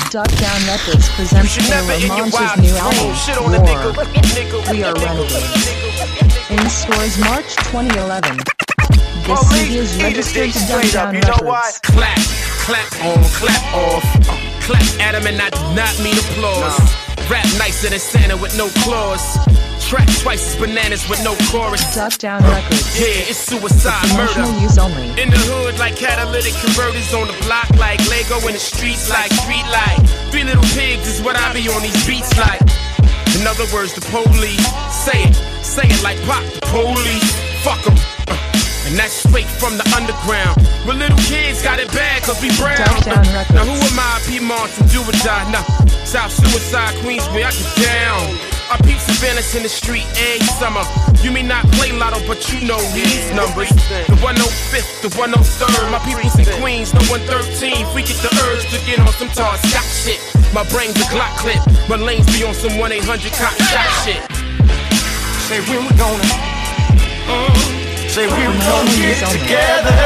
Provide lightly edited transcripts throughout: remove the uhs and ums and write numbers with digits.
Duck Down Records presents Lamonge's new album, War. We Are Renegade. In stores March 2011. This CD is registered to Duck Down Records. Clap, clap on, clap off. Clap at him and I do not mean applause. Rap nicer than Santa with no claws. Track twice as bananas with no chorus. Duck Down Records. Yeah, it's suicide, murder. Use only. In the hood like catalytic converters, on the block like Lego, in the streets like street light. 3 little pigs is what I be on these beats like. In other words, the police. Say it like pop the police. Fuck 'em. And that's straight from the underground. But little kids got it bad cause we brown. Now who am I, Piedmont to do or die? Nah, South Suicide, Queensbury, I get down. I peep surveillance in the street every summer. You may not play lotto, but you know these numbers. The 105th, the 103rd. My people's in Queens, no 113. We get the urge to get on some tall shot shit. My brain's a Glock clip. My lanes be on some 1-800 cop shot shit. Say we were gonna say we were gonna get together.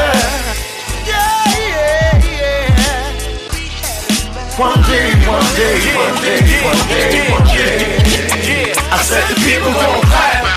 Yeah. One day. I said the people gon' clap.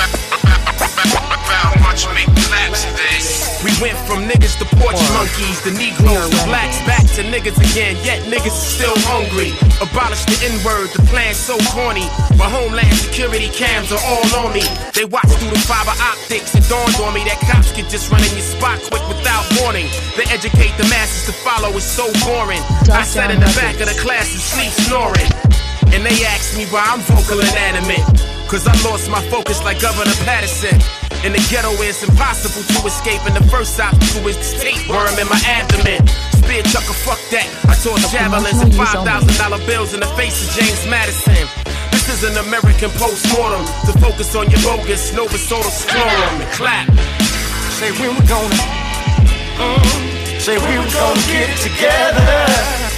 We went from niggas to porch monkeys, the Negroes, the blacks, back to niggas again, yet niggas are still hungry. Abolish the N-word, the plan's so corny. My homeland security cams are all on me. They watch through the fiber optics. It dawned on me that cops can just run in your spot quick without warning. They educate the masses to follow, it's so boring. I sat in the back of the class and sleep snoring. And they asked me why I'm vocal inanimate. Cause I lost my focus like Governor Patterson. In the ghetto it's impossible to escape, and the first obstacle is the tapeworm in my abdomen. Spear chucker, fuck that. I tore javelins and $5,000 bills in the face of James Madison. This is an American post-mortem to focus on your bogus Novasota scrotum and clap. Say we were gonna say we were gonna get together.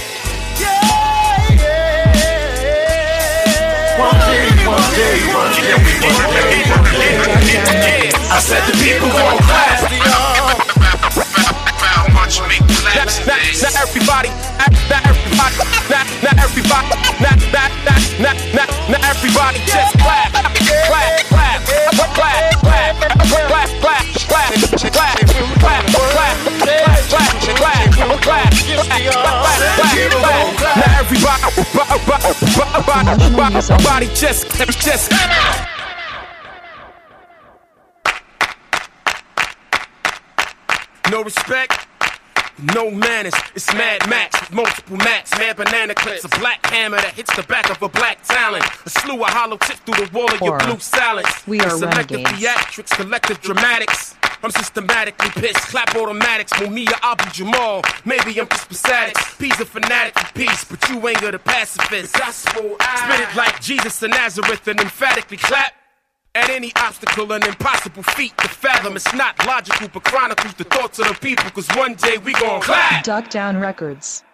One day. I said the people gon' clap. Not everybody just clap. Everybody just no respect, no manners. It's Mad Max with multiple mats, mad banana clips, a black hammer that hits the back of a black talent, a slew of hollow tips through the wall of your blue silence. We are selective renegades. theatrics, collective dramatics. I'm systematically pissed, clap automatics, Mumia Abu Jamal. Maybe I'm just pathetic. P's a fanatic for peace, but you ain't good a pacifist. Gospel, spit it like Jesus of Nazareth and emphatically clap. At any obstacle, an impossible feat to fathom. It's not logical, but chronicles the thoughts of the people, cause one day we gon' clap. Duck Down Records.